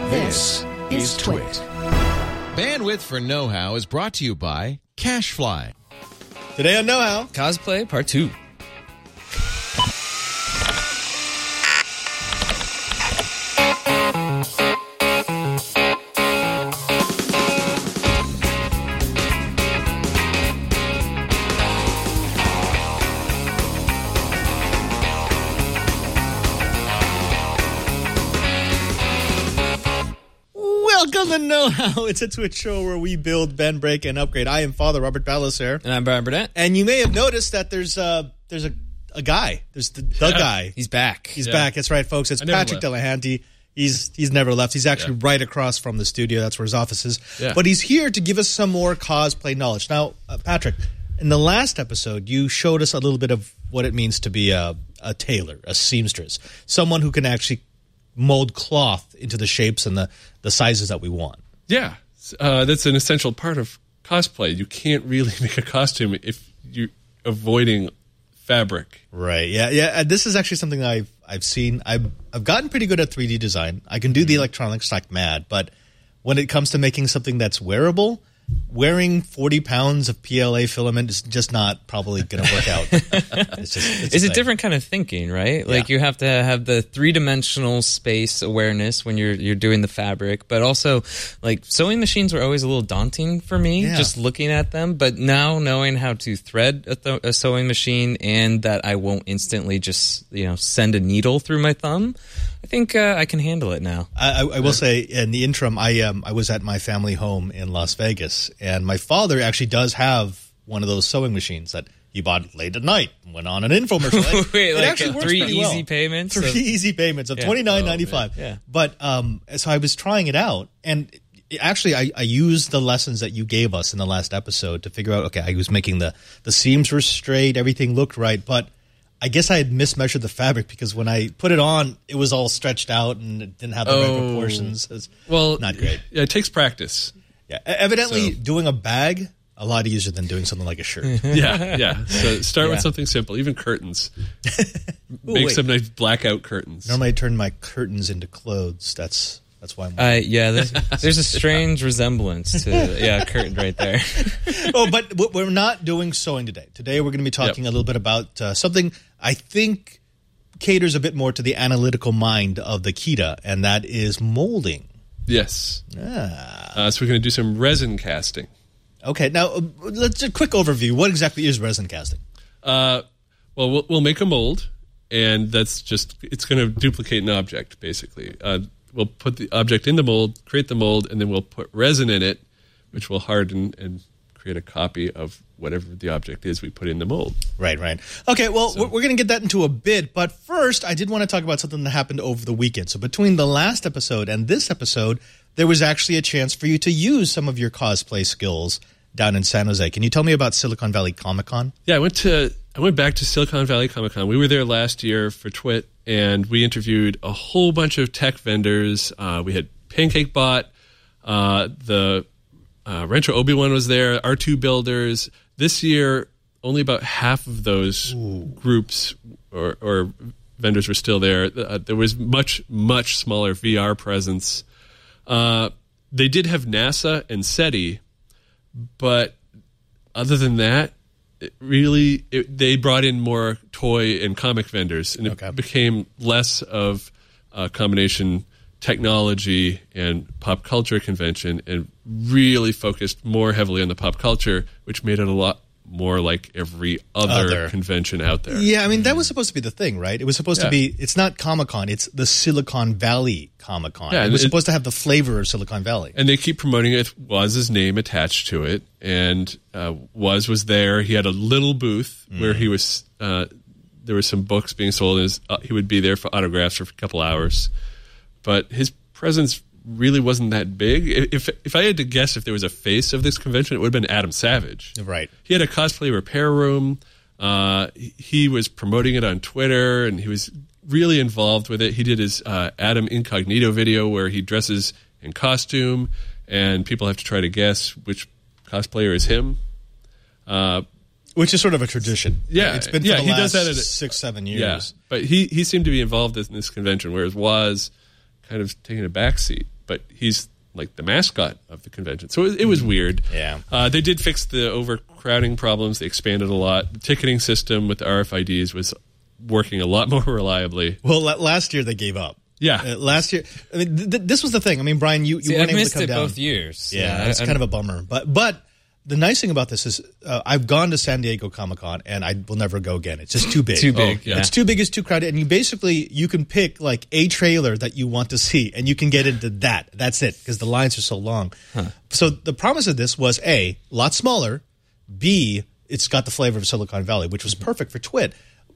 This is Twit. Bandwidth for Know-How is brought to you by CashFly. Today on Know-How, Cosplay Part 2. Welcome to Know-How. It's a Twitch show where we build, bend, break, and upgrade. I am Father Robert Ballecer. And I'm Brian Burnett. And you may have noticed that there's a guy. There's the guy. He's back. He's back. That's right, folks. It's Patrick Delahanty. He's never left. He's actually right across from the studio. That's where his office is. Yeah. But he's here to give us some more cosplay knowledge. Now, Patrick, in the last episode, you showed us a little bit of what it means to be a tailor, a seamstress, someone who can actually mold cloth into the shapes and the sizes that we want. Yeah, that's an essential part of cosplay. You can't really make a costume if you're avoiding fabric. Right. Yeah. This is actually something that I've seen. I've gotten pretty good at 3D design. I can do the electronics like mad, but when it comes to making something that's wearable, wearing 40 pounds of PLA filament is just not probably going to work out. It's a different kind of thinking, right? Like you have to have the three-dimensional space awareness when you're doing the fabric, but also like sewing machines were always a little daunting for me, just looking at them. But now knowing how to thread a sewing machine and that I won't instantly just send a needle through my thumb, I think I can handle it now. I will say in the interim, I was at my family home in Las Vegas. And my father actually does have one of those sewing machines that he bought late at night and went on an infomercial. Wait, it actually works three easy payments? Three easy payments of $29.95. Yeah. But so I was trying it out, and actually I used the lessons that you gave us in the last episode to figure out, okay, I was making the seams were straight, everything looked right, but I guess I had mismeasured the fabric because when I put it on, it was all stretched out and it didn't have the right proportions. It was not great. Yeah, it takes practice. Yeah, evidently doing a bag a lot easier than doing something like a shirt. Yeah. So start with something simple, even curtains. Make some nice blackout curtains. Normally I turn my curtains into clothes. That's why I'm there's a strange resemblance to a curtain right there. But we're not doing sewing today. Today we're going to be talking a little bit about something I think caters a bit more to the analytical mind of the Kita, and that is molding. Yes. So we're going to do some resin casting. Okay. Now, let's do a quick overview. What exactly is resin casting? Well, we'll make a mold, and that's it's going to duplicate an object, basically. We'll put the object in the mold, create the mold, and then we'll put resin in it, which will harden and create a copy of whatever the object is we put in the mold. Right. Okay, well, we're going to get that into a bit, but first, I did want to talk about something that happened over the weekend. So between the last episode and this episode, there was actually a chance for you to use some of your cosplay skills down in San Jose. Can you tell me about Silicon Valley Comic-Con? Yeah, I went back to Silicon Valley Comic-Con. We were there last year for Twit, and we interviewed a whole bunch of tech vendors. We had PancakeBot, the Rancho Obi-Wan was there, R2 builders. This year, only about half of those groups or vendors were still there. There was much, much smaller VR presence. They did have NASA and SETI, but other than that, they brought in more toy and comic vendors, and it became less of a combination technology and pop culture convention, and really focused more heavily on the pop culture, which made it a lot more like every other convention out there. Yeah, I mean, that was supposed to be the thing, right? It was supposed to be, it's not Comic-Con, it's the Silicon Valley Comic-Con. Yeah, it was supposed to have the flavor of Silicon Valley. And they keep promoting it with Woz's name attached to it, and Woz was there. He had a little booth where he was, there were some books being sold, and he would be there for autographs for a couple hours. But his presence really wasn't that big. If I had to guess if there was a face of this convention, it would have been Adam Savage. Right. He had a cosplay repair room. He was promoting it on Twitter, and he was really involved with it. He did his Adam Incognito video where he dresses in costume, and people have to try to guess which cosplayer is him. Which is sort of a tradition. Yeah. It's been for the he last does that 6-7 years. Yeah. But he seemed to be involved in this convention, whereas Woz kind of taking a back seat. but he's like the mascot of the convention. So it was weird. Yeah. They did fix the overcrowding problems. They expanded a lot. The ticketing system with the RFIDs was working a lot more reliably. Well, last year they gave up. Yeah. Last year, I mean, this was the thing. I mean, Brian, you weren't able to come down. Both years. Yeah, it's kind of a bummer. But the nice thing about this is I've gone to San Diego Comic-Con, and I will never go again. It's just too big. Too big. Yeah. It's too big. It's too crowded. And you can pick like a trailer that you want to see, and you can get into that. That's it, because the lines are so long. So the promise of this was A, a lot smaller, B, it's got the flavor of Silicon Valley, which was perfect for TWiT.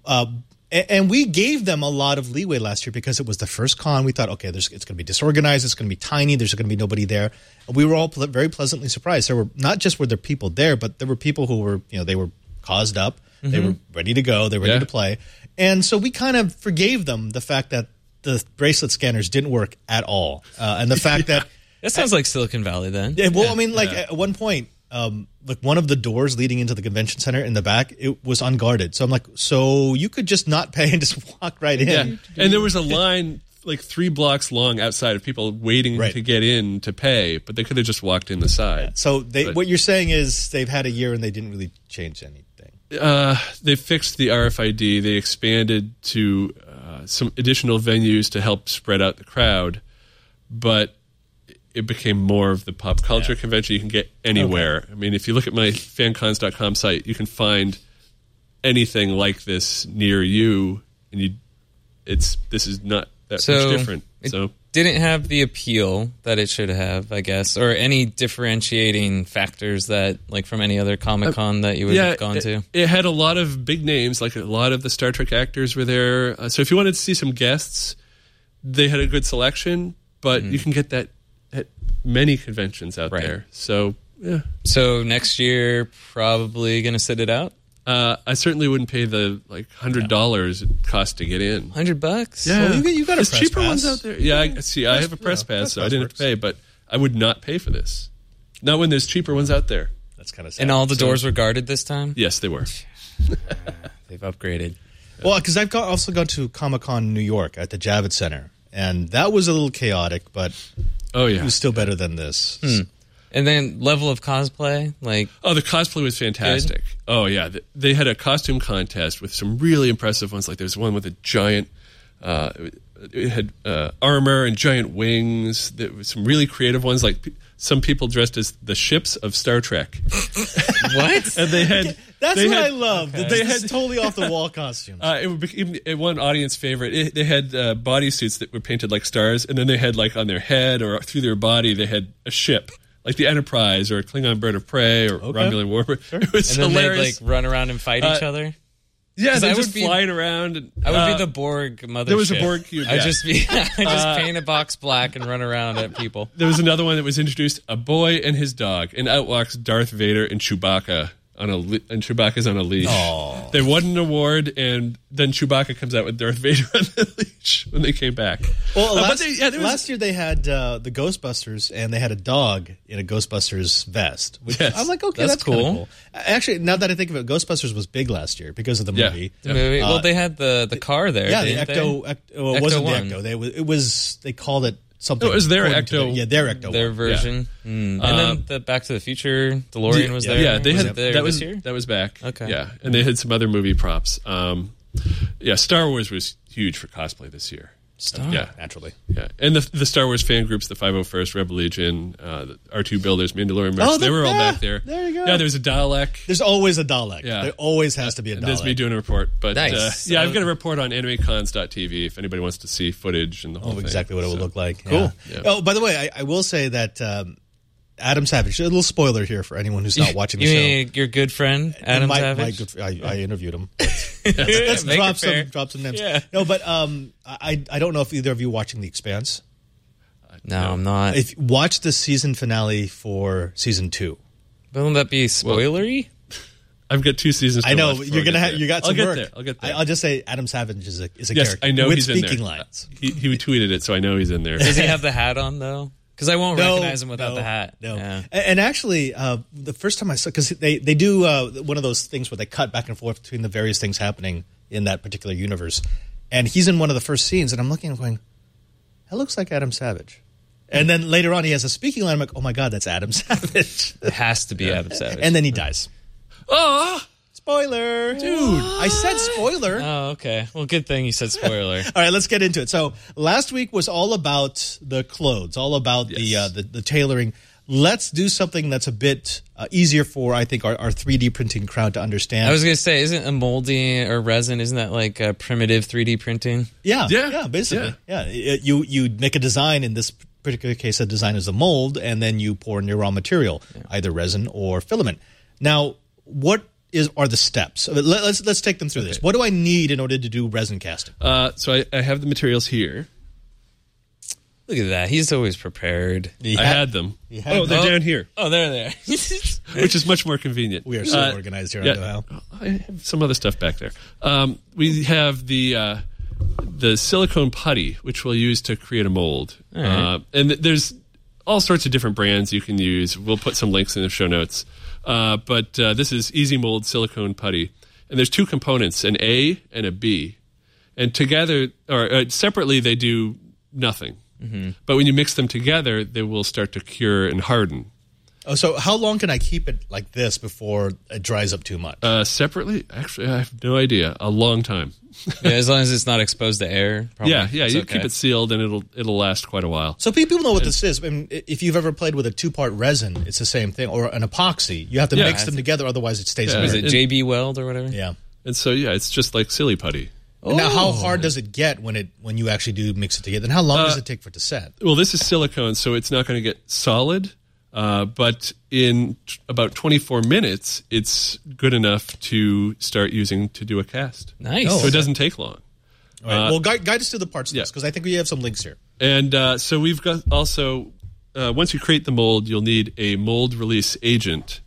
And we gave them a lot of leeway last year because it was the first con. We thought, okay, it's going to be disorganized. It's going to be tiny. There's going to be nobody there. And we were all very pleasantly surprised. There were not just were there people there, but there were people who were, they were caused up. They were ready to go. They were ready to play. And so we kind of forgave them the fact that the bracelet scanners didn't work at all. And the fact that... That sounds like Silicon Valley then. Yeah, well, I mean, at one point... like one of the doors leading into the convention center in the back, it was unguarded. So I'm like, so you could just not pay and just walk right in. Yeah. And there was a line like 3 blocks long outside of people waiting to get in to pay, but they could have just walked in the side. Yeah. So what you're saying is they've had a year and they didn't really change anything. They fixed the RFID. They expanded to some additional venues to help spread out the crowd, but it became more of the pop culture convention you can get anywhere. Okay. I mean, if you look at my fancons.com site, you can find anything like this near you, and this is not that much different. So didn't have the appeal that it should have, I guess, or any differentiating factors that, like, from any other Comic-Con that you would have gone to. It had a lot of big names, like a lot of the Star Trek actors were there. So if you wanted to see some guests, they had a good selection, but you can get that at many conventions out there. So, yeah. So next year, probably going to sit it out? I certainly wouldn't pay the $100 it costs to get in. $100? Yeah. Well, you got a press cheaper pass. Ones out there. Yeah, I have a press pass, so I didn't have to pay, but I would not pay for this. Not when there's cheaper ones out there. That's kind of sad. And all the doors were guarded this time? Yes, they were. They've upgraded. Well, because I've also gone to Comic-Con New York at the Javits Center, and that was a little chaotic, but it was still better than this. And then level of cosplay, the cosplay was fantastic. Good? Oh yeah, they had a costume contest with some really impressive ones. Like there's one with a giant, it had armor and giant wings. There was some really creative ones, like some people dressed as the ships of Star Trek. What? And they had. I love. Okay. They had totally off the wall costumes. It one audience favorite. They had bodysuits that were painted like stars, and then they had on their head or through their body they had a ship. Like the Enterprise or a Klingon Bird of Prey or Romulan Warbird. Sure. It was and hilarious. Then they'd run around and fight each other? Yeah, they just flying around. And, I would be the Borg mothership. There was a Borg cube. I'd just paint a box black and run around at people. There was another one that was introduced, a boy and his dog, and out walks Darth Vader and Chewbacca. And Chewbacca's on a leash. Aww. They won an award, and then Chewbacca comes out with Darth Vader on the leash when they came back. Well, last year they had the Ghostbusters, and they had a dog in a Ghostbusters vest. Which I'm like, okay, that's cool. Actually, now that I think of it, Ghostbusters was big last year because of the movie. The movie. Well, they had the car there. Yeah, the Ecto. It wasn't the Ecto. They called it something. It was their Ecto. Their Ecto. Their version. Yeah. And then the Back to the Future DeLorean was there. Yeah, they had this year? That was back. Okay. Yeah, and they had some other movie props. Star Wars was huge for cosplay this year. Naturally. Yeah, and the Star Wars fan groups, the 501st, Rebel Legion, the R2 Builders, Mandalorian Mercs, they were all back there. There you go. Yeah, there's a Dalek. There's always a Dalek. Yeah. There always has to be a Dalek. There's me doing a report. But nice. I've got a report on animecons.tv if anybody wants to see footage and the whole thing. Exactly what it would look like. Cool. Yeah. Oh, by the way, I will say that Adam Savage, a little spoiler here for anyone who's not watching the show. You mean your good friend, Adam Savage? I interviewed him. Let's drop some names. Yeah. No, but I don't know if either of you are watching The Expanse. No, I'm not. Watch the season finale for season 2. Won't that be spoilery? I've got 2 seasons. I know you're gonna have. You got some work. I'll get there. I'll just say Adam Savage is a yes, character. I know with he's in there. speaking lines. He tweeted it, so I know he's in there. Does he have the hat on though? Because I won't recognize him without the hat. No. Yeah. And actually, the first time I saw, because they do one of those things where they cut back and forth between the various things happening in that particular universe, and he's in one of the first scenes, and I'm looking and going, that looks like Adam Savage. And then later on, he has a speaking line. I'm like, oh my God, that's Adam Savage. It has to be Adam Savage. And then he dies. Oh, spoiler. Dude, I said spoiler. Oh, okay. Well, good thing you said spoiler. All right, let's get into it. So last week was all about the clothes, all about the tailoring. Let's do something that's a bit easier for, I think, our 3D printing crowd to understand. I was going to say, isn't a molding or resin, isn't that like primitive 3D printing? Yeah, basically. Yeah. You make a design. In this particular case, a design is a mold, and then you pour in your raw material, either resin or filament. Now, what are the steps? Let's take them through this. What do I need in order to do resin casting? So I have the materials here. Look at that. He's always prepared. I had them. They're down here. Oh, they're there. Which is much more convenient. We are so organized here. I have some other stuff back there. We have the silicone putty, which we'll use to create a mold. Right. And there's all sorts of different brands you can use. We'll put some links in the show notes. But this is Easy Mold silicone putty. And there's two components, an A and a B. And together, or separately, they do nothing. Mm-hmm. But when you mix them together, they will start to cure and harden. Oh, so how long can I keep it like this before it dries up too much? Separately? Actually, I have no idea. A long time. Yeah, as long as it's not exposed to air. Probably. Yeah, you keep it sealed and it'll last quite a while. So people know what this is. I mean, if you've ever played with a 2-part resin, it's the same thing, or an epoxy. You have to mix them together, otherwise it stays. Is it JB Weld or whatever? Yeah. And so it's just like silly putty. And now, how hard does it get when you actually do mix it together? And how long does it take for it to set? Well, this is silicone, so it's not going to get solid. But in about 24 minutes, it's good enough to start using to do a cast. Nice. So it doesn't take long. All right. Well, guide us to the parts of this, because I think we have some links here. And so we've got also, once you create the mold, you'll need a mold release agent.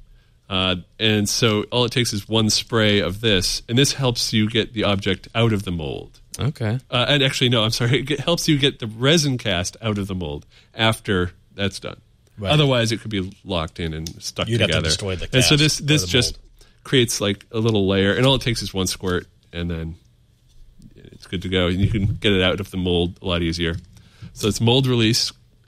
And so all it takes is one spray of this, and this helps you get the object out of the mold. Okay. And actually, no, I'm sorry. It helps you get the resin cast out of the mold after that's done. Right. Otherwise, it could be locked in and stuck together. You'd have to destroy the cast. And so this just creates like a little layer, and all it takes is one squirt, and then it's good to go. And you can get it out of the mold a lot easier. So it's mold release.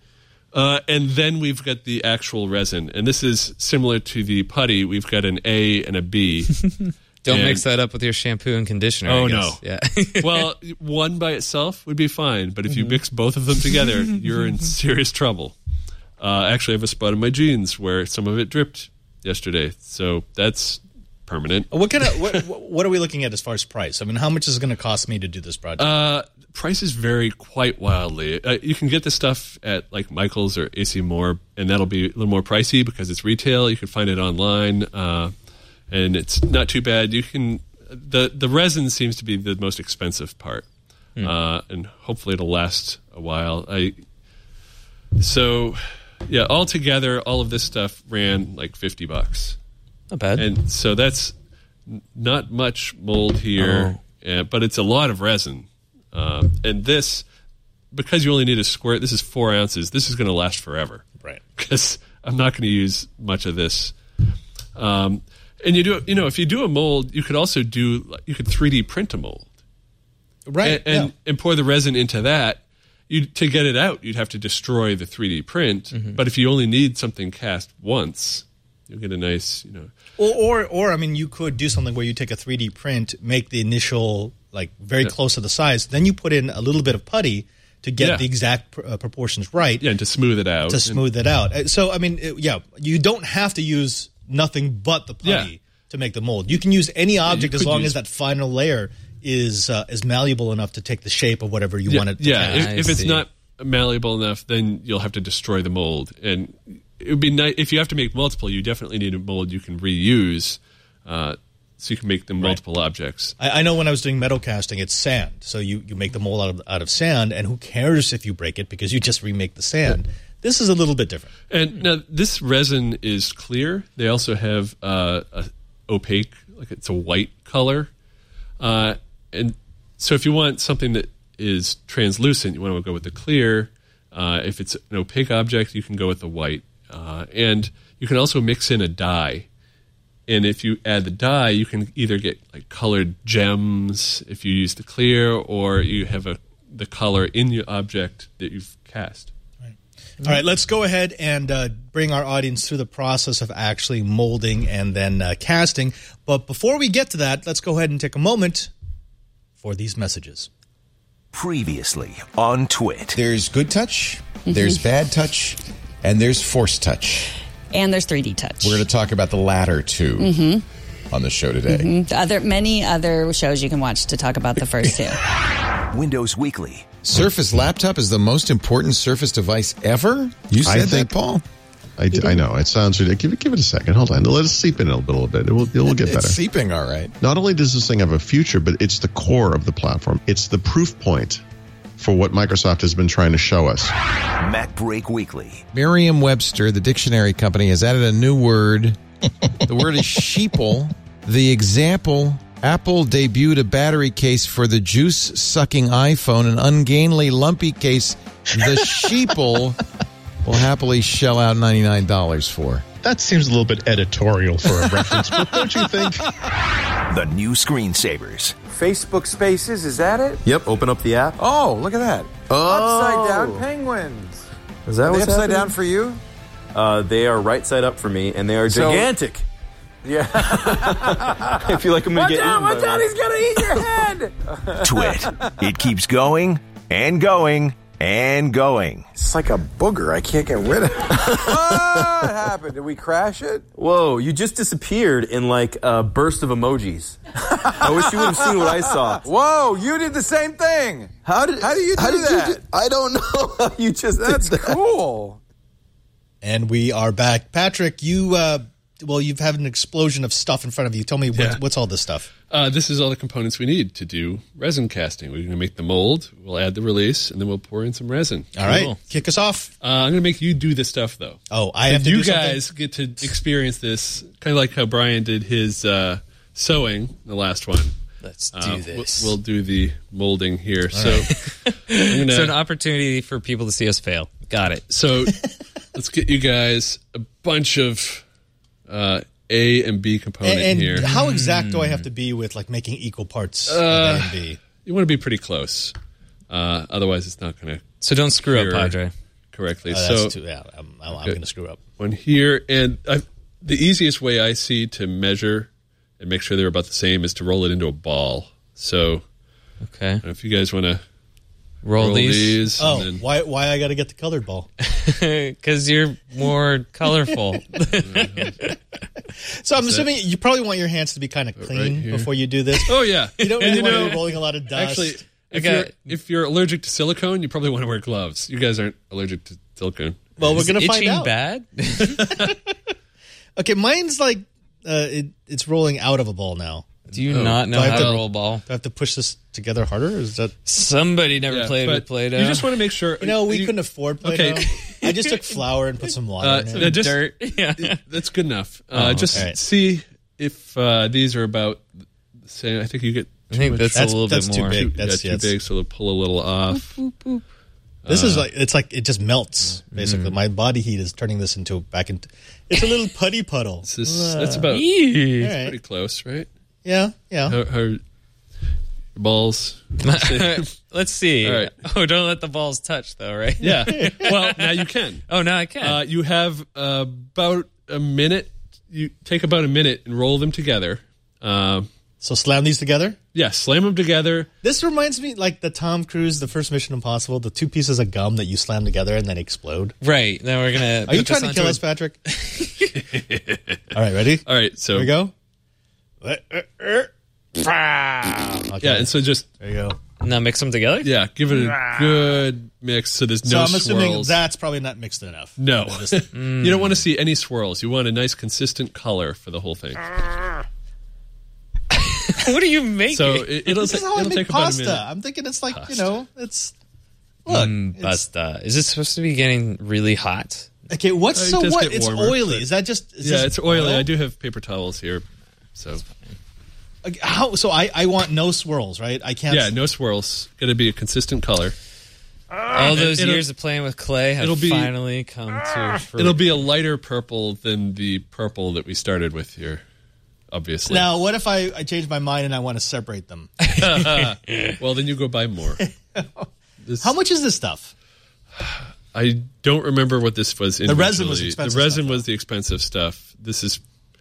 And then we've got the actual resin. And this is similar to the putty. We've got an A and a B. Don't mix that up with your shampoo and conditioner. Oh, no. Yeah. Well, one by itself would be fine. But if you mix both of them together, you're in serious trouble. Actually, I have a spot in my jeans where some of it dripped yesterday. So that's permanent. What are we looking at as far as price? I mean, how much is it going to cost me to do this project? Prices vary quite wildly. You can get this stuff at like Michael's or AC Moore, and that'll be a little more pricey because it's retail. You can find it online, and it's not too bad. You can the resin seems to be the most expensive part, and hopefully it'll last a while. Altogether, all of this stuff ran like $50. Not bad. And so that's not much mold here, but it's a lot of resin. And this, because you only need a squirt, this is 4 ounces. This is going to last forever, right? Because I'm not going to use much of this. And if you do a mold, you could 3D print a mold, right? And pour the resin into that. To get it out, you'd have to destroy the 3D print. Mm-hmm. But if you only need something cast once, you'll get a nice, Or I mean, you could do something where you take a 3D print, make the initial very close to the size, then you put in a little bit of putty to get the exact proportions right. Yeah, and to smooth it out. So I mean, you don't have to use nothing but the putty to make the mold. You can use any object as long as that final layer is malleable enough to take the shape of whatever you want it to take. Yeah, if it's not malleable enough, then you'll have to destroy the mold. And it would be nice if you have to make multiple. You definitely need a mold you can reuse, so you can make them multiple objects. I know when I was doing metal casting, it's sand. So you make the mold out of sand, and who cares if you break it because you just remake the sand. This is a little bit different. And now this resin is clear. They also have a opaque, it's a white color. And so if you want something that is translucent, you want to go with the clear. If it's an opaque object, you can go with the white. And you can also mix in a dye. And if you add the dye, you can either get colored gems if you use the clear, or you have the color in your object that you've cast. Right. All right, let's go ahead and bring our audience through the process of actually molding and then casting. But before we get to that, let's go ahead and take a moment for these messages. Previously on Twit. There's good touch, there's bad touch, and there's force touch. And there's 3D touch. We're going to talk about the latter two on the show today. Many other shows you can watch to talk about the first two. Windows Weekly. Surface laptop is the most important Surface device ever? You said that, Paul? I know. It sounds ridiculous. Give it a second. Hold on. Let it seep in a little bit. It will get better. It's seeping all right. Not only does this thing have a future, but it's the core of the platform. It's the proof point for what Microsoft has been trying to show us. Mac Break Weekly. Merriam-Webster, the dictionary company, has added a new word. The word is sheeple. The example, Apple debuted a battery case for the juice-sucking iPhone, an ungainly, lumpy case the sheeple will happily shell out $99 for. That seems a little bit editorial for a reference, but don't you think? The new screensavers. Facebook Spaces, is that it? Yep, open up the app. Oh, look at that. Oh. Upside down penguins. Is that Are what's they upside happening? down for you? They are right side up for me, and they are gigantic. Yeah. I feel like I'm going to get eaten. Watch out, he's going to eat your head. Twit. It keeps going and going and going. It's like a booger. I can't get rid of it. What happened? Did we crash it? Whoa, you just disappeared in like a burst of emojis. I wish you would have seen what I saw. Whoa, you did the same thing. How do you do that? I don't know how you just That's did that. cool. And we are back. Patrick, you've had an explosion of stuff in front of you. Tell me, what's all this stuff? This is all the components we need to do resin casting. We're going to make the mold, we'll add the release, and then we'll pour in some resin. All right, kick us off. I'm going to make you do this stuff, though. Oh, I have to do you something? guys get to experience this, kind of like how Brian did his sewing, the last one. Let's do this. We'll do the molding here. All so, right. So an opportunity for people to see us fail. Got it. So let's get you guys a bunch of A and B component and here. How exact do I have to be with like making equal parts of A and B? You want to be pretty close. Otherwise, it's not going to. So don't screw up, Padre. Correctly. I'm going to screw up. One here, and the easiest way I see to measure and make sure they're about the same is to roll it into a ball. So, okay, I don't know if you guys want to roll these. Oh, then... why I got to get the colored ball? Because you're more colorful. So I'm assuming you probably want your hands to be kind of clean before you do this. Oh yeah, you don't really want to be rolling a lot of dust. Actually, if you're allergic to silicone, you probably want to wear gloves. You guys aren't allergic to silicone. Well, we're going to find out. Bad? Okay, mine's like it's rolling out of a ball now. Do you not know how to roll a ball? Do I have to push this together harder? Or is that somebody never played with Play-Doh? You just want to make sure. We couldn't afford Play-Doh. Okay. I just took flour and put some water in it. Dirt. Yeah. That's good enough. See if these are about the same. I think you get. I think that's a little bit more. Too big. That's too big, so they'll pull a little off. Boop, boop, boop. This is like it just melts basically. My body heat is turning this back into. It's a little putty puddle. That's about pretty close, right? Yeah. Her balls. Let's see. All right. Oh, don't let the balls touch, though, right? Yeah. Well, now you can. Oh, now I can. You have about a minute. You take about a minute and roll them together. So slam these together? Yeah, slam them together. This reminds me like the Tom Cruise, the first Mission Impossible, the two pieces of gum that you slam together and then explode. Right. Now we're going to... Are you trying to kill us, Patrick? All right, ready? All right, so... Here we go. Okay. Yeah, and so just... There you go. Now mix them together? Yeah, give it a good mix so there's no swirls. So I'm assuming that's probably not mixed enough. No. You don't want to see any swirls. You want a nice consistent color for the whole thing. What are you making? So it'll take about a minute. I'm thinking it's like, Pasta. it's... Look. Pasta. Is it supposed to be getting really hot? Okay, what? It's oily. Is that just... it's oily. I do have paper towels here, so... How? So I want no swirls, right? I can't... Yeah, no swirls. Got to be a consistent color. All those years of playing with clay have finally come to fruit. It'll be a lighter purple than the purple that we started with here, obviously. Now, what if I change my mind and I want to separate them? Well, then you go buy more. How much is this stuff? I don't remember what this was. The resin was expensive. The resin was the expensive stuff. This is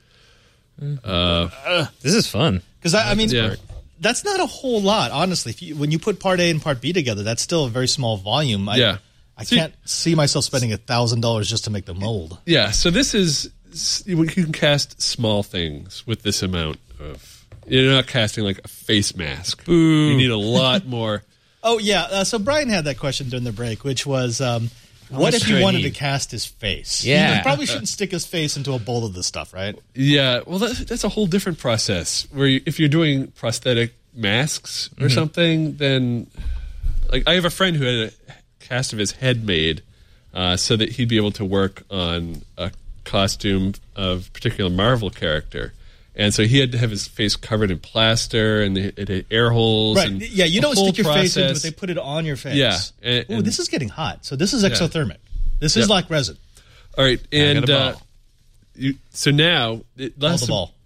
this is fun. Because I mean, that's not a whole lot, honestly. When you put Part A and Part B together, that's still a very small volume. I can't see myself spending $1,000 just to make the mold. Yeah, so this is, you can cast small things with this amount of, you're not casting like a face mask. Ooh. You need a lot more. Oh, yeah. So Brian had that question during the break, which was, what if he wanted to cast his face? Yeah. He probably shouldn't stick his face into a bowl of this stuff, right? Yeah, well, that's a whole different process. Where if you're doing prosthetic masks or something, then, like, I have a friend who had a cast of his head made so that he'd be able to work on a costume of a particular Marvel character. And so he had to have his face covered in plaster, and it had air holes. Right. And yeah, you don't stick your face into it. They put it on your face. Yeah. Ooh, this is getting hot. So this is exothermic. This is like resin. All right. And so now... Call the ball.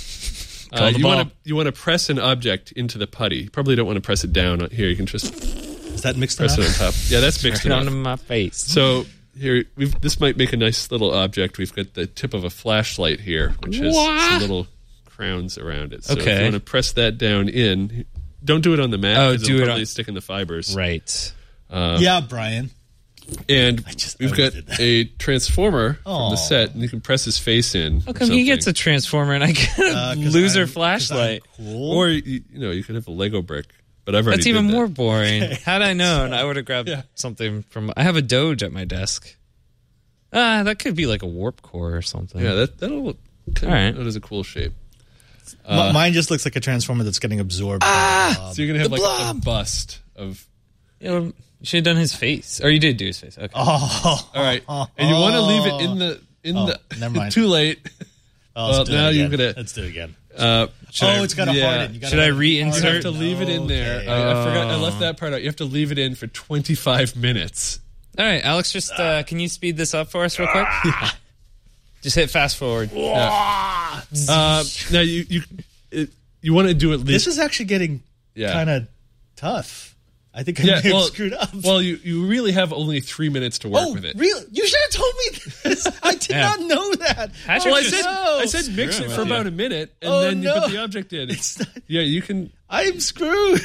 You want to press an object into the putty. You probably don't want to press it down. Here, you can just... Is that mixed press enough? it on top. Yeah, that's mixed enough. Onto my face. So... Here, this might make a nice little object. We've got the tip of a flashlight here, which has some little crowns around it. So if you want to press that down in, don't do it on the mat. Oh, do it on stick in the fibers. Right. Yeah, Brian. And we've got a transformer from the set, and you can press his face in. How come he gets a transformer and I get a loser flashlight? Cool. Or you could have a Lego brick. But I've already That's even did more that. boring. Had I known, I would have grabbed something from... I have a Doge at my desk. That could be like a warp core or something. Yeah, that'll look... All right. That is a cool shape. Mine just looks like a transformer that's getting absorbed. So you're going to have like a bust of... You should have done his face. Or you did do his face. Okay. All right. And you want to leave it in the... Never mind. Too late. Well, now you're going to... Let's do it again. It's got to harden. Should I reinsert? You have to leave it in there. I forgot. I left that part out. You have to leave it in for 25 minutes. All right, Alex, just can you speed this up for us real quick? Just hit fast forward. Now you want to do at least. This is actually getting kind of tough. I think I may have screwed up. Well, you really have only 3 minutes to work with it. Really? You should have told me this. I did not know that. I said mix it for about a minute, and then you put the object in. Yeah, you can. I'm screwed.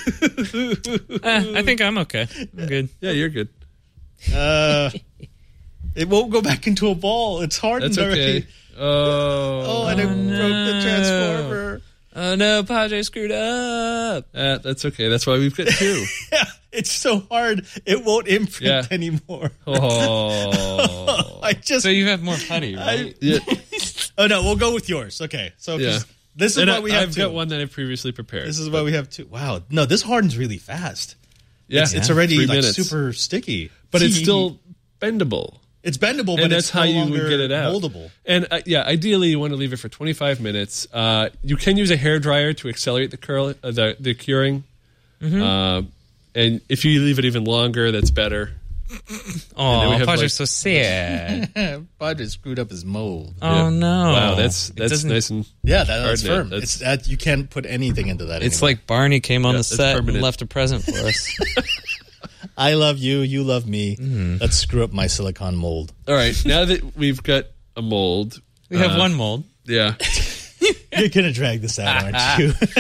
I think I'm okay. I'm good. Yeah, you're good. It won't go back into a ball. It's hardened already. And it broke the transformer. Oh no, Padre screwed up. That's okay. That's why we've got 2. Yeah, it's so hard. It won't imprint anymore. So you have more putty, right? Oh no, we'll go with yours. Okay, so this is why we have 2. I've got one that I previously prepared. This is why we have 2. Wow, no, this hardens really fast. Yeah, it's already like super sticky, but it's still bendable. It's bendable, but that's it's how no you would get it out. Moldable. And ideally, you want to leave it for 25 minutes. You can use a hairdryer to accelerate the curl, the curing. And if you leave it even longer, that's better. Oh, Padre's so sad. Padre screwed up his mold. Oh no! Wow, that's nice and that's firm. You can't put anything into that. It's like Barney came on the set and left a present for us. I love you, you love me. Let's screw up my silicone mold. All right, now that we've got a mold, we have one mold. Yeah, you're gonna drag this out, aren't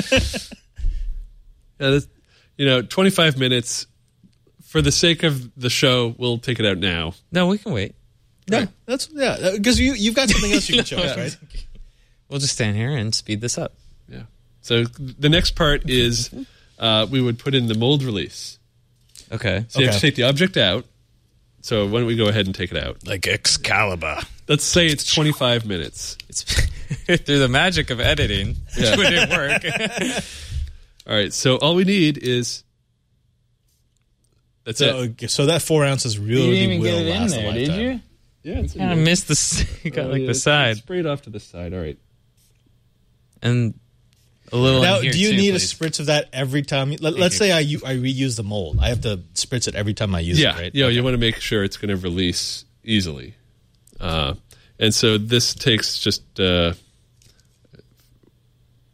you? 25 minutes. For the sake of the show, we'll take it out now. No, we can wait. No, because you've got something else you can show us, right? We'll just stand here and speed this up. Yeah. So the next part is we would put in the mold release. Okay. So you have to take the object out. So why don't we go ahead and take it out? Like Excalibur. Let's say it's 25 minutes. It's through the magic of editing, which wouldn't work. All right. So all we need is... That's it. So that 4 ounces really will last a lifetime. Did you? Yeah, it's kind of missed the. Got the side. Sprayed off to the side. All right. And a little. Now, do you need a spritz of that every time? Let's say I reuse the mold. I have to spritz it every time I use it, right? Yeah. You want to make sure it's going to release easily, and so this takes just.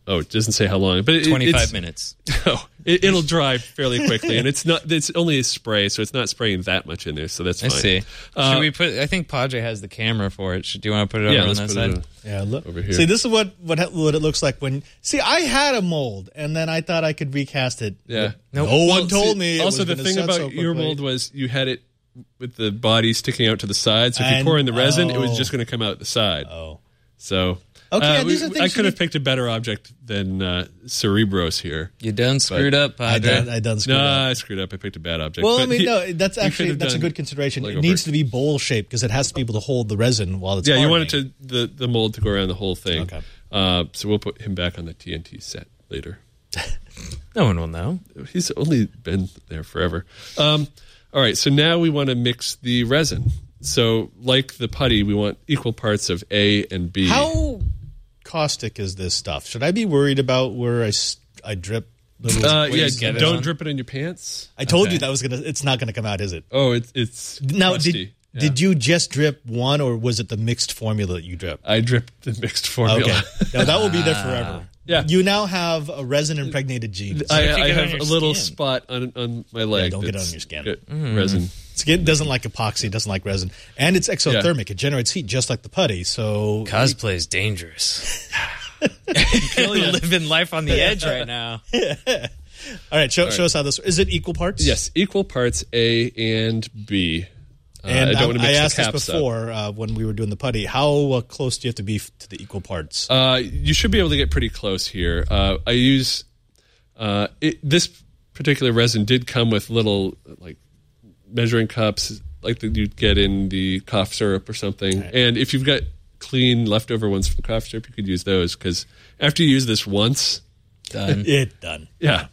Oh, it doesn't say how long, but 25 minutes. Oh, it'll dry fairly quickly, and it's only a spray, so it's not spraying that much in there, so that's fine. I see. Should we put? I think Padre has the camera for it. Do you want to put it over on that side? Yeah, look over here. See, this is what it looks like when. See, I had a mold, and then I thought I could recast it. Yeah, no one told me. Also, the thing about your mold was you had it with the body sticking out to the side, so if you pour in the resin, it was just going to come out the side. Oh, so. Okay, I could have picked a better object than Cerebros here. You done screwed up, Padre. I done screwed up. I screwed up. I picked a bad object. Well, no, that's a good consideration. It needs to be bowl shaped because it has to be able to hold the resin while it's hardening. You want it the mold to go around the whole thing. Okay. So we'll put him back on the TNT set later. No one will know. He's only been there forever. All right, so now we want to mix the resin. So like the putty, we want equal parts of A and B. How caustic is this stuff? Should I be worried about where I drip? Don't drip it in your pants. I told you that it's not gonna come out, is it? Oh, it's now. crusty. Did you just drip one, or was it the mixed formula that you dripped? I dripped the mixed formula. Okay, now that will be there forever. Yeah, you now have a resin impregnated jeans. I have a little spot on my leg. Yeah, don't get it on your skin. Resin. Skin doesn't like epoxy, doesn't like resin, and it's exothermic. It generates heat just like the putty. So cosplay is dangerous. Living life on the edge right now. All right, show us how this is. It equal parts? Yes, equal parts A and B. And I don't want to mix asked the caps this before when we were doing the putty. How close do you have to be to the equal parts? You should be able to get pretty close here. I use this particular resin did come with little like measuring cups, like that you'd get in the cough syrup or something. Right. And if you've got clean leftover ones from cough syrup, you could use those because after you use this once, done. Done. Yeah.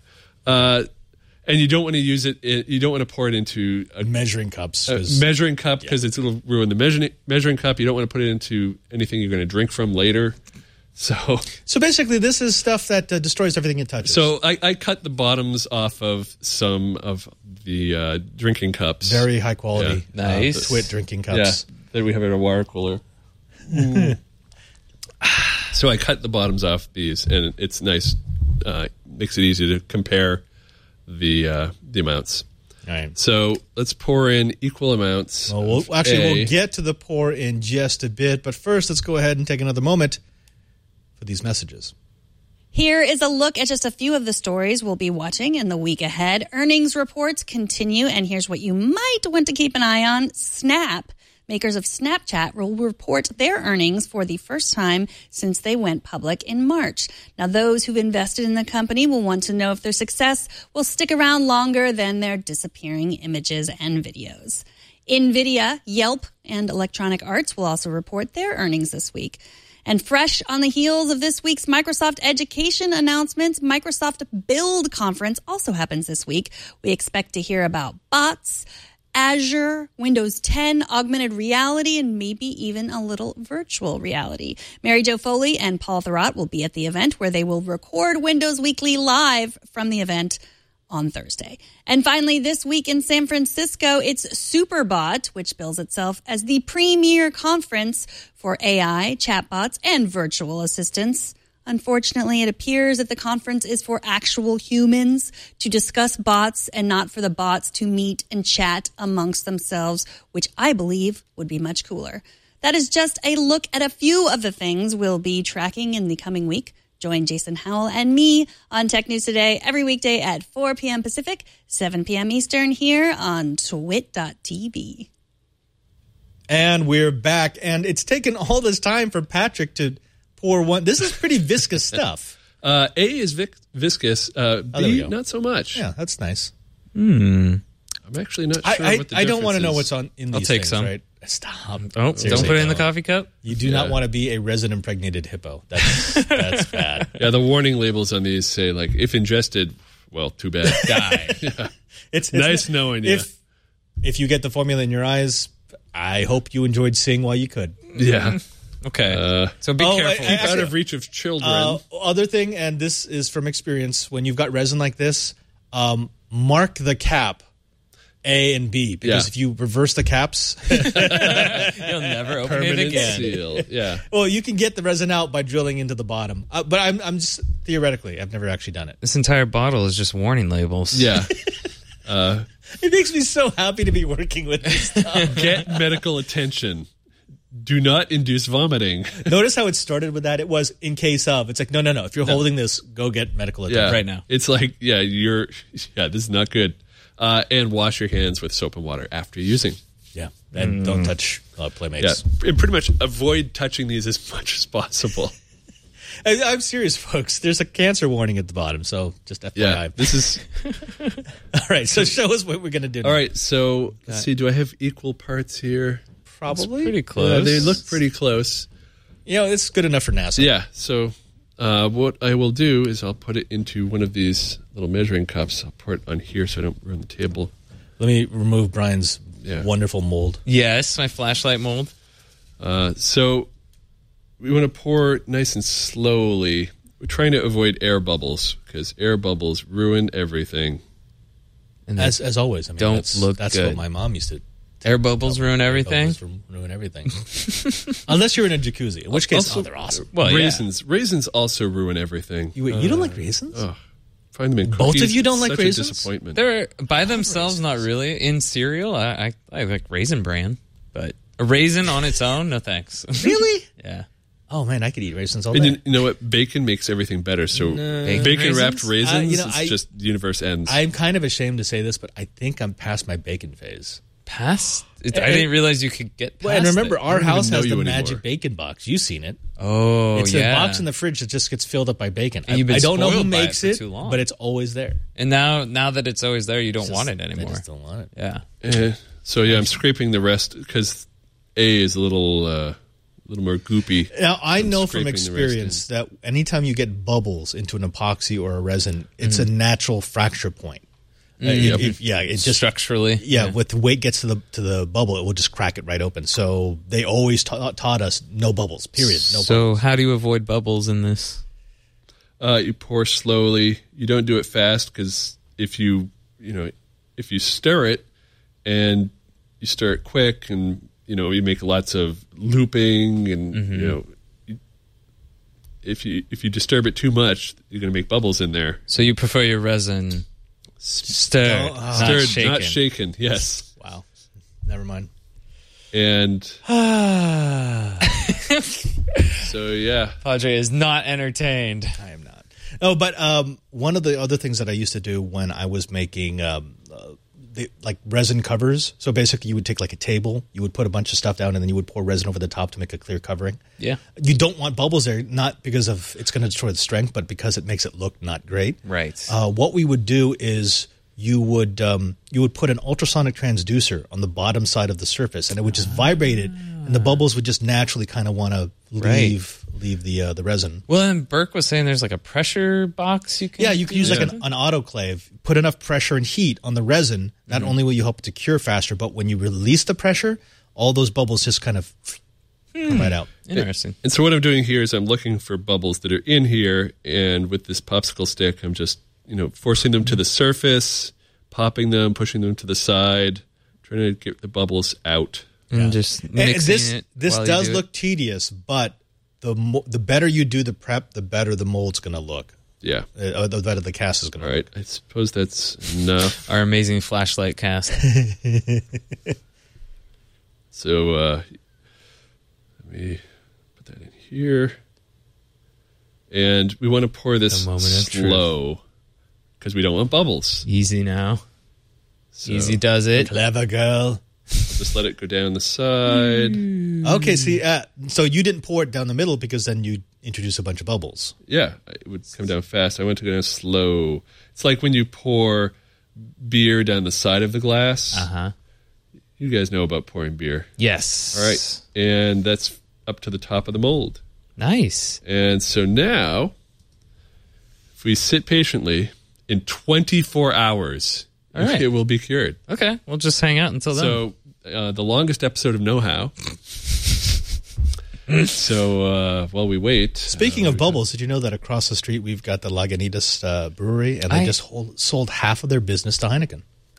And you don't want to use it. You don't want to pour it into measuring cups. Measuring cup because it'll ruin the measuring cup. You don't want to put it into anything you're going to drink from later. So basically, this is stuff that destroys everything it touches. So I cut the bottoms off of some of the drinking cups. Very high quality, nice Twit drinking cups. Yeah, that we have in a water cooler. So I cut the bottoms off these, and it's nice. Makes it easy to compare the amounts. All right. So let's pour in equal amounts. Well, we'll get to the pour in just a bit, but first let's go ahead and take another moment for these messages. Here is a look at just a few of the stories we'll be watching in the week ahead. Earnings reports continue, and here's what you might want to keep an eye on. Snap, makers of Snapchat, will report their earnings for the first time since they went public in March. Now, those who've invested in the company will want to know if their success will stick around longer than their disappearing images and videos. NVIDIA, Yelp, and Electronic Arts will also report their earnings this week. And fresh on the heels of this week's Microsoft Education announcements, Microsoft Build Conference also happens this week. We expect to hear about bots, Azure, Windows 10, augmented reality, and maybe even a little virtual reality. Mary Jo Foley and Paul Thurrott will be at the event where they will record Windows Weekly live from the event on Thursday. And finally, this week in San Francisco, it's Superbot, which bills itself as the premier conference for AI, chatbots, and virtual assistants. Unfortunately, it appears that the conference is for actual humans to discuss bots and not for the bots to meet and chat amongst themselves, which I believe would be much cooler. That is just a look at a few of the things we'll be tracking in the coming week. Join Jason Howell and me on Tech News Today every weekday at 4 p.m. Pacific, 7 p.m. Eastern here on twit.tv. And we're back. And it's taken all this time for Patrick to pour one. This is pretty viscous stuff. A is viscous. B, not so much. Yeah, that's nice. I'm actually not sure what the difference is. I don't want to know what's in these I'll take things, some. right? Stop. Oh, don't put it in the coffee cup. You do not want to be a resin-impregnated hippo. That's bad. Yeah, the warning labels on these say, like, if ingested, well, too bad. Die. Yeah. It's nice knowing you. If you get the formula in your eyes, I hope you enjoyed seeing while you could. Yeah. Okay. So be careful. Keep out of reach of children. Other thing, and this is from experience, when you've got resin like this, mark the cap. A and B, because if you reverse the caps, you'll never open it again. Seal. Yeah. Well, you can get the resin out by drilling into the bottom, but I'm just theoretically, I've never actually done it. This entire bottle is just warning labels. Yeah. It makes me so happy to be working with this stuff. Get medical attention. Do not induce vomiting. Notice how it started with that. It was in case of. It's like, no. If you're holding this, go get medical attention right now. It's like, this is not good. And wash your hands with soap and water after using. Yeah, and don't touch Playmates. Yeah, and pretty much avoid touching these as much as possible. I'm serious, folks. There's a cancer warning at the bottom, so just FYI. Yeah, this is... All right, so show us what we're going to do now. All right, so let's see. Do I have equal parts here? Probably. It's pretty close. They look pretty close. It's good enough for NASA. Yeah, so... what I will do is I'll put it into one of these little measuring cups. I'll pour it on here so I don't ruin the table. Let me remove Brian's wonderful mold. Yes, my flashlight mold. So we want to pour nice and slowly. We're trying to avoid air bubbles because air bubbles ruin everything. And as always, I mean, that's good. what my mom used to. Air bubbles ruin everything? Air bubbles ruin everything. Unless you're in a jacuzzi, in which case, they're awesome. Well, raisins also ruin everything. You don't like raisins? Find them in cookies. Both of you don't like Such raisins? A disappointment. They're by themselves, not really. In cereal, I like Raisin Bran, but a raisin on its own, no thanks. Really? Yeah. Oh man, I could eat raisins all day. And you know what? Bacon makes everything better. So bacon wrapped raisins, it's just the universe ends. I'm kind of ashamed to say this, but I think I'm past my bacon phase. Past? I didn't realize you could get past and remember, our house has the anymore. magic bacon box. You've seen it. Oh, it's a box in the fridge that just gets filled up by bacon. And I don't know who spoiled by makes it for too long. but it's always there. And now that it's always there, you don't want it anymore. I just don't want it. Yeah. So I'm scraping the rest because A is a little more goopy. Now, I know from experience that anytime you get bubbles into an epoxy or a resin, it's a natural fracture point. It just structurally. With the weight gets to the bubble, it will just crack it right open. So they always taught us no bubbles. Period. No bubbles. So how do you avoid bubbles in this? You pour slowly. You don't do it fast because if you stir it and you stir it quick and you make lots of looping and if you disturb it too much, you're going to make bubbles in there. So you prefer your resin stirred, not shaken. Yes. Wow. Never mind. And so Padre is not entertained. I am not. No, but one of the other things that I used to do when I was making like resin covers. So basically, you would take like a table, you would put a bunch of stuff down, and then you would pour resin over the top to make a clear covering. Yeah. You don't want bubbles there, not because of it's going to destroy the strength, but because it makes it look not great. Right. What we would do is you would put an ultrasonic transducer on the bottom side of the surface, and it would just vibrate it, and the bubbles would just naturally kind of want to leave the resin. Well, and Burke was saying there's like a pressure box you can. Yeah, you can use like an autoclave. Put enough pressure and heat on the resin. Not only will you help it to cure faster, but when you release the pressure, all those bubbles just kind of come right out. Interesting. And so what I'm doing here is I'm looking for bubbles that are in here, and with this popsicle stick, I'm just forcing them to the surface, popping them, pushing them to the side, trying to get the bubbles out. And just mixing it. This does look tedious, but the better you do the prep, the better the mold's going to look. Yeah. The better the cast is going to look. All right. I suppose that's enough. Our amazing flashlight cast. So let me put that in here. And we want to pour this slow because we don't want bubbles. Easy now. So, Easy does it. Clever girl. Just let it go down the side. Okay, see, so you didn't pour it down the middle because then you introduce a bunch of bubbles. Yeah, it would come down fast. I want to go down slow. It's like when you pour beer down the side of the glass. Uh-huh. You guys know about pouring beer. Yes. All right, and that's up to the top of the mold. Nice. And so now, if we sit patiently, in 24 hours, it will be cured. Okay, we'll just hang out until then. So the longest episode of Know How. So while we wait. Speaking of bubbles, did you know that across the street we've got the Lagunitas brewery, and they just sold half of their business to Heineken?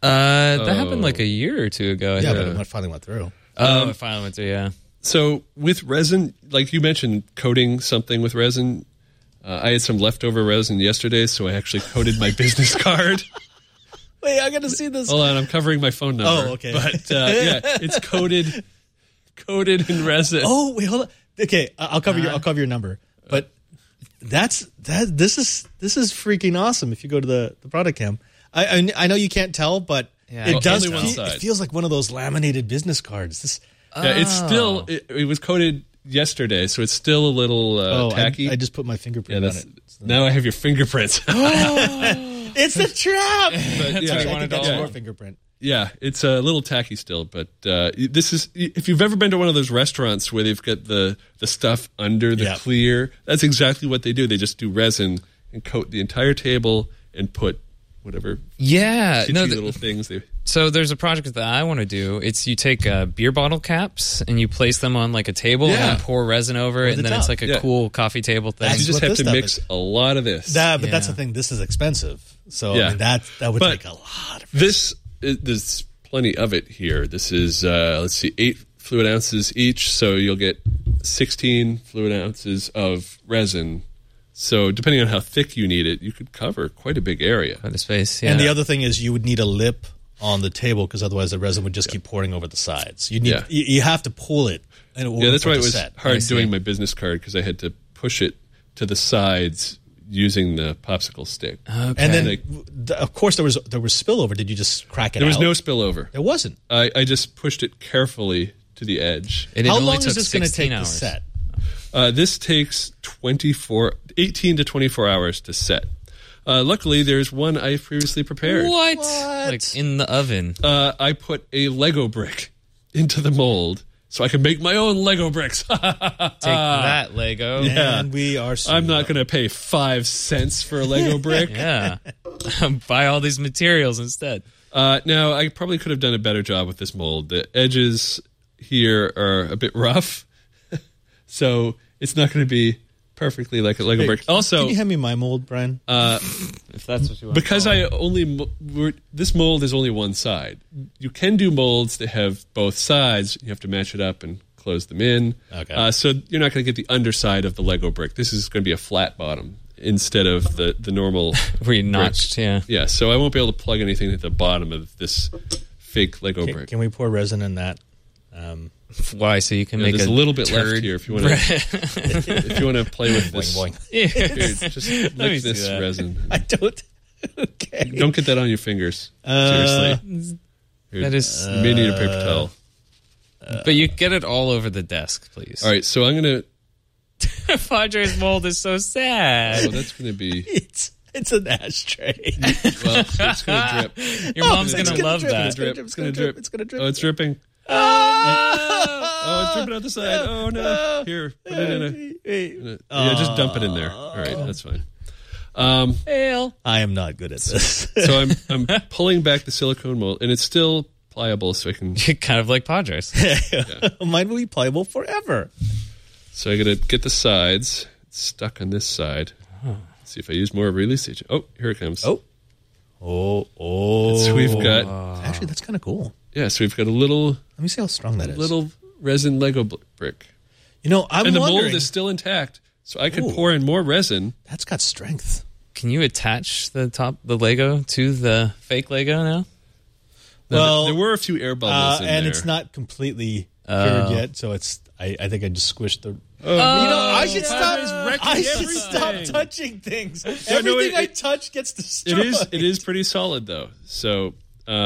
That happened like a year or two ago. Yeah, but it finally went through. It finally went through, yeah. So with resin, like you mentioned, coating something with resin, I had some leftover resin yesterday, so I actually coated my business card. Wait, I got to see this. Hold on, I'm covering my phone number. Oh, okay. But yeah, it's coated in resin. Oh, wait, hold on. Okay, I'll cover your number. But this is freaking awesome. If you go to the product cam, I know you can't tell, but it does. It feels like one of those laminated business cards. It's still. It was coated yesterday, so it's still a little tacky. I just put my fingerprint on it. Now I have your fingerprints. It's a trap. But, I think that's your fingerprint. Yeah, it's a little tacky still, but this is, if you've ever been to one of those restaurants where they've got the stuff under the clear, that's exactly what they do. They just do resin and coat the entire table and put whatever little things. So there's a project that I want to do. It's you take beer bottle caps and you place them on like a table and then pour resin over it, and then it's like a cool coffee table thing. You just have to mix a lot of this. But that's the thing. This is expensive. So I mean, that would take a lot of this. There's plenty of it here. This is, 8 fluid ounces each, so you'll get 16 fluid ounces of resin. So depending on how thick you need it, you could cover quite a big area. Quite a space, yeah. And the other thing is you would need a lip on the table because otherwise the resin would just keep pouring over the sides. You have to pull it. And it that's why it was hard doing my business card, because I had to push it to the sides using the popsicle stick. Okay. And then, of course, there was spillover. Did you just crack it out? There was no spillover. There wasn't. I just pushed it carefully to the edge. How long is this going to take to set? This takes 18 to 24 hours to set. Luckily, there's one I previously prepared. What? Like in the oven? I put a Lego brick into the mold so I can make my own Lego bricks. Take that, Lego. Yeah. And we are I'm not going to pay 5 cents for a Lego brick. Yeah. Buy all these materials instead. Now, I probably could have done a better job with this mold. The edges here are a bit rough, so it's not going to be perfectly like a Lego brick. Also, can you hand me my mold, Brian? If that's what you want. Because this mold is only one side. You can do molds that have both sides. You have to match it up and close them in. Okay. So you're not going to get the underside of the Lego brick. This is going to be a flat bottom instead of the normal where you notched. Bricks. Yeah. So I won't be able to plug anything at the bottom of this fake Lego brick. Can we pour resin in that? Why? So you can make there's a little bit turd. left here if you want to. If you want to play with this, boing. Here, just lick this resin. I don't. Okay. Don't get that on your fingers. Seriously, that is. You may need a paper towel. But you get it all over the desk, please. All right, so I'm gonna. Padre's mold is so sad. Oh, that's gonna be. It's an ashtray. Well, it's gonna drip. Your mom's gonna love drip. that. It's gonna drip. It's gonna drip. Oh, it's dripping. Oh, it's dripping out the side. Oh no! Here, put it in yeah, just dump it in there. All right, that's fine. I am not good at this. So I'm pulling back the silicone mold, and it's still pliable, so I can. Kind of like Padres. Mine will be pliable forever. So I got to get the sides. It's stuck on this side. Let's see if I use more release agent. Oh, here it comes. Oh. So we've got. Actually, that's kind of cool. Yeah, so we've got a little. Let me see how strong that is. Little resin Lego brick. You know, I'm and the wondering, mold is still intact, so I could pour in more resin. That's got strength. Can you attach the Lego to the fake Lego now? Well, there were a few air bubbles in and there. it's not completely cured yet, so it's. I think I just squished the. I should stop. I should stop touching things. Everything I touch gets destroyed. It is pretty solid though. So,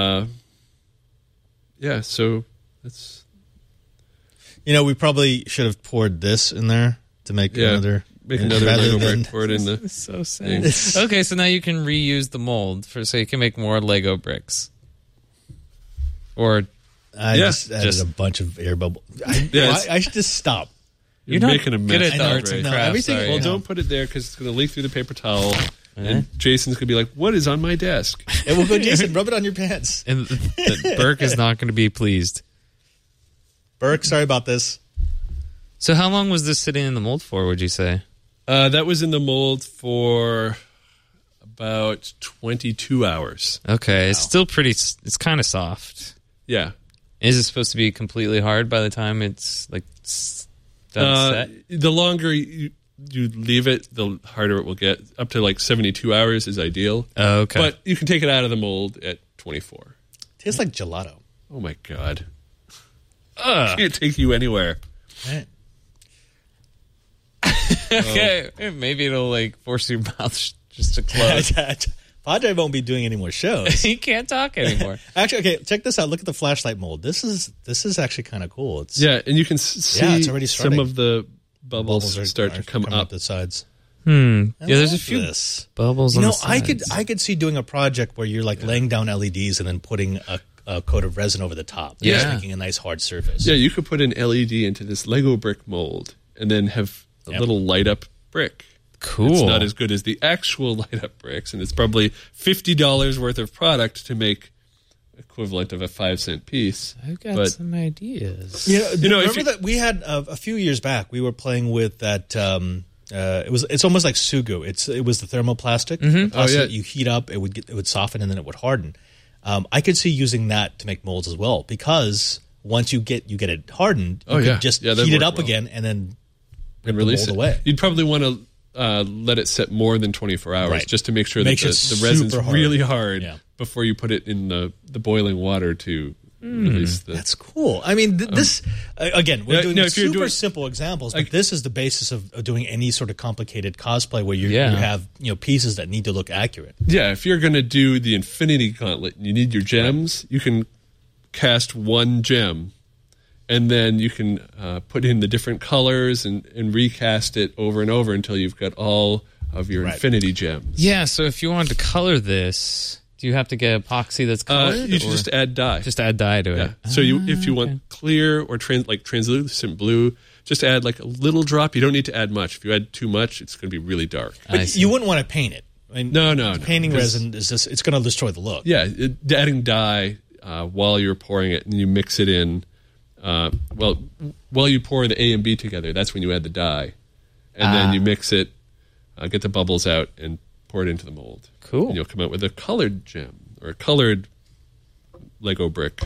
yeah. So that's. We probably should have poured this in there to make another. Make another Lego brick. Pour it in the. So sad. Okay, so now you can reuse the mold so you can make more Lego bricks. Or. I just added a bunch of air bubbles. I should just stop. You're making a mess. Good at the arts and crafts. Well, don't put it there because it's going to leak through the paper towel. And Jason's going to be like, what is on my desk? And we'll go, Jason, rub it on your pants. And Burke is not going to be pleased. Burke, sorry about this. So how long was this sitting in the mold for, would you say? That was in the mold for about 22 hours. Okay, it's still pretty. It's kind of soft. Yeah. Is it supposed to be completely hard by the time it's like done set? The longer you leave it, the harder it will get. Up to like 72 hours is ideal. Oh, okay. But you can take it out of the mold at 24. Tastes like gelato. Oh my God. Can't take you anywhere. Right. Okay, maybe it'll like force your mouth just to close. Padre won't be doing any more shows. He can't talk anymore. Actually, okay, check this out. Look at the flashlight mold. This is actually kind of cool. It's and you can see it's already some of the bubbles start to come up the sides. Yeah, there's a few bubbles. You know, on the sides. I could see doing a project where you're like laying down LEDs and then putting a coat of resin over the top. Yeah, just making a nice hard surface. Yeah, you could put an LED into this Lego brick mold and then have a little light up brick. Cool. It's not as good as the actual light up bricks, and it's probably $50 worth of product to make equivalent of a 5-cent piece. I've got some ideas. You know, remember that we had a few years back. We were playing with that. It's almost like Sugu. It was the thermoplastic. Mm-hmm. That you heat up, it would soften, and then it would harden. I could see using that to make molds as well, because once you get it hardened, you could just heat it up again and then release the it mold away. You'd probably want to let it set more than 24 hours just to make sure that the resin's really hard before you put it in the boiling water to release the... That's cool. I mean, this, again, we're doing super simple examples, but this is the basis of doing any sort of complicated cosplay where you have pieces that need to look accurate. Yeah, if you're going to do the Infinity Gauntlet and you need your gems, you can cast one gem, and then you can put in the different colors and recast it over and over until you've got all of your Infinity Gems. Yeah, so if you wanted to color this, do you have to get epoxy that's colored? You just add dye. Just add dye to it. So if you want clear or translucent blue, just add like a little drop. You don't need to add much. If you add too much, it's going to be really dark. But you wouldn't want to paint it. I mean, no. Painting resin is just, it's going to destroy the look. Yeah, adding dye while you're pouring it, and you mix it in. While you pour the A and B together, that's when you add the dye, and then you mix it, get the bubbles out, and pour it into the mold. Cool. And you'll come out with a colored gem or a colored Lego brick.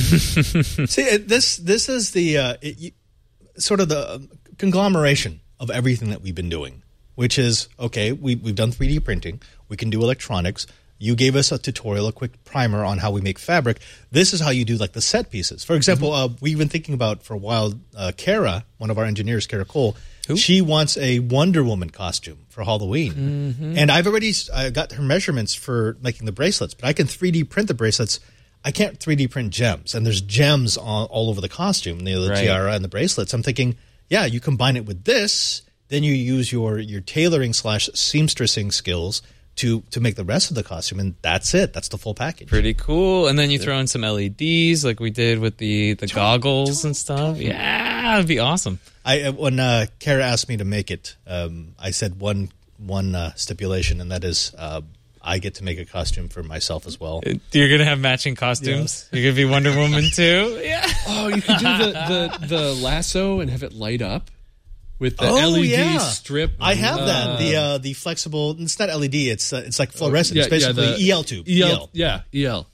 See, this is the sort of the conglomeration of everything that we've been doing, which is, okay, we've done 3D printing, we can do electronics. You gave us a tutorial, a quick primer on how we make fabric. This is how you do like the set pieces. For example, we've been thinking about for a while, Kara, one of our engineers, Kara Cole, she wants a Wonder Woman costume for Halloween. Mm-hmm. And I've already got her measurements for making the bracelets, but I can 3D print the bracelets. I can't 3D print gems. And there's gems all over the costume, the tiara and the bracelets. I'm thinking, yeah, you combine it with this, then you use your tailoring / seamstressing skills to make the rest of the costume, and that's it. That's the full package. Pretty cool. And then you throw in some LEDs like we did with the goggles and stuff. Yeah, it'd be awesome. When Kara asked me to make it, I said one stipulation, and that is I get to make a costume for myself as well. You're going to have matching costumes? Yes. You're going to be Wonder Woman too? Yeah. Oh, you can do the lasso and have it light up? With the LED strip. I have that. The flexible, it's not LED, it's like fluorescent. It's basically EL tube. EL. Yeah, EL.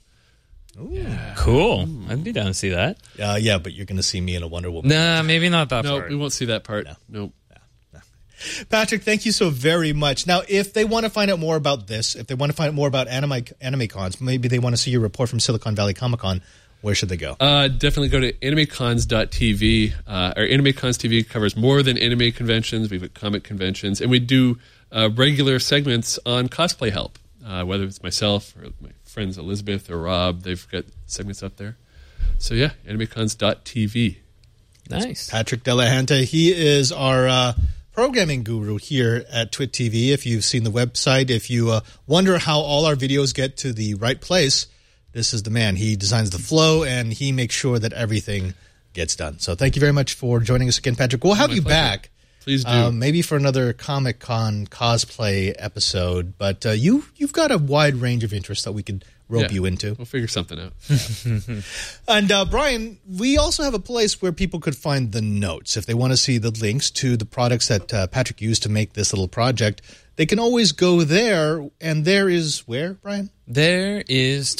Yeah. Cool. I'd be down to see that. Yeah, but you're going to see me in a Wonder Woman. Nah, maybe not that part. No, we won't see that part. No. Patrick, thank you so very much. Now, if they want to find out more about this, if they want to find out more about anime cons, maybe they want to see your report from Silicon Valley Comic Con, where should they go? Definitely go to animecons.tv. Our AnimeCons TV covers more than anime conventions. We've got comic conventions. And we do regular segments on cosplay help, whether it's myself or my friends Elizabeth or Rob. They've got segments up there. So, yeah, animecons.tv. Nice. Patrick Delahunty, he is our programming guru here at Twit TV. If you've seen the website, if you wonder how all our videos get to the right place, this is the man. He designs the flow, and he makes sure that everything gets done. So thank you very much for joining us again, Patrick. We'll have you back. Please do. Maybe for another Comic-Con cosplay episode. But you've got a wide range of interests that we could rope you into. We'll figure something out. And Brian, we also have a place where people could find the notes. If they want to see the links to the products that Patrick used to make this little project, they can always go there. And there is where, Brian? There is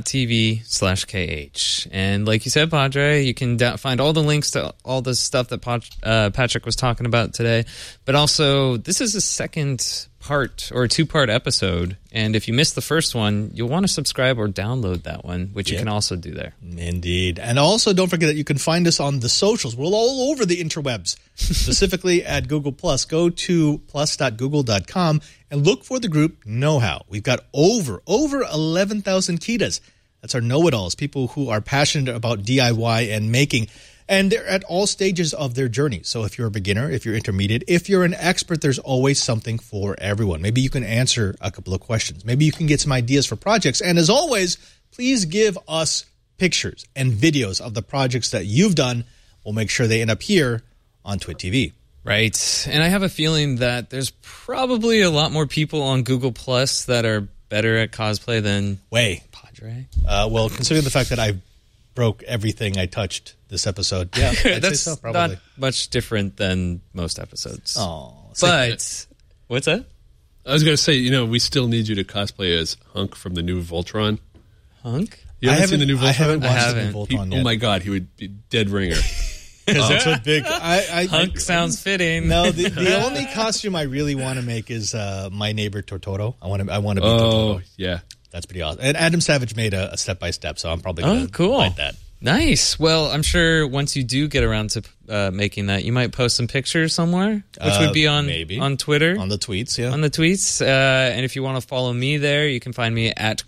twit.tv/KH. And like you said, Padre, you can find all the links to all the stuff that Patrick was talking about today. But also, this is a second part or a 2-part episode. And if you missed the first one, you'll want to subscribe or download that one, which you can also do there. Indeed. And also, don't forget that you can find us on the socials. We're all over the interwebs, specifically at Google+. Go to plus.google.com and look for the group Know How. We've got over 11,000 Kitas. That's our know-it-alls, people who are passionate about DIY and making. And they're at all stages of their journey. So if you're a beginner, if you're intermediate, if you're an expert, there's always something for everyone. Maybe you can answer a couple of questions. Maybe you can get some ideas for projects. And as always, please give us pictures and videos of the projects that you've done. We'll make sure they end up here on Twit TV. Right. And I have a feeling that there's probably a lot more people on Google Plus that are better at cosplay than Padre. Well, considering the fact that I broke everything I touched this episode, yeah, I'd that's say so, probably. not much different than most episodes. Oh, but what's that? I was going to say, we still need you to cosplay as Hunk from the new Voltron. Hunk? You haven't seen the new Voltron? I haven't watched the new Voltron yet. Oh my God, he would be dead ringer. That's what big. Hunk sounds fitting. No, the only costume I really want to make is my neighbor Totoro. I want to be Totoro. Oh, yeah. That's pretty awesome. And Adam Savage made a step-by-step, so I'm probably going to like that. Nice. Well, I'm sure once you do get around to making that, you might post some pictures somewhere, which would be on Twitter. On the tweets, yeah. On the tweets. And if you want to follow me there, you can find me at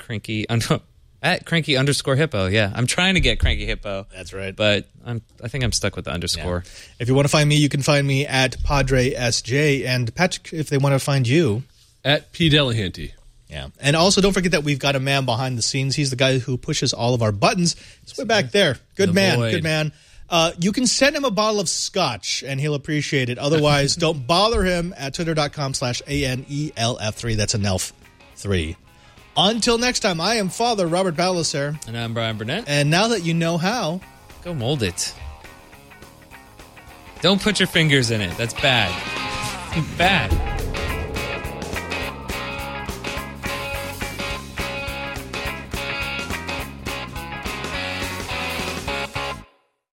Cranky_Hippo. Yeah, I'm trying to get Cranky Hippo. That's right. But I think I'm stuck with the underscore. Yeah. If you want to find me, you can find me at Padre SJ. And Patrick, if they want to find you, at P Delahanty. Yeah. And also, don't forget that we've got a man behind the scenes. He's the guy who pushes all of our buttons. He's way back there. Good man. Good man. You can send him a bottle of scotch, and he'll appreciate it. Otherwise, don't bother him at twitter.com/ANELF3. That's ANELF3. Until next time, I am Father Robert Balaser. And I'm Brian Burnett. And now that you know how, go mold it. Don't put your fingers in it. That's bad. Bad.